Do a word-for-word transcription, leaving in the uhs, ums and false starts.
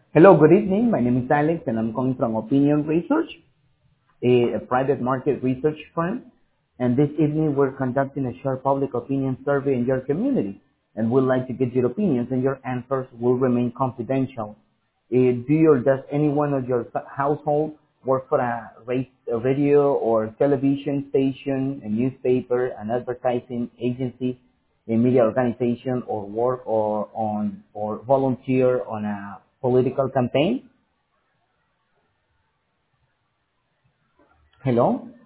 Hello, good evening. My name is Alex, and I'm calling from Opinion Research, a, a private market research firm. And this evening, we're conducting a short public opinion survey in your community, and we'd like to get your opinions, and your answers will remain confidential. Uh, do you or does anyone of your fa- household work for a, ra- a radio or television station, a newspaper, an advertising agency, a media organization, or work or on or volunteer on a political campaign? Hello?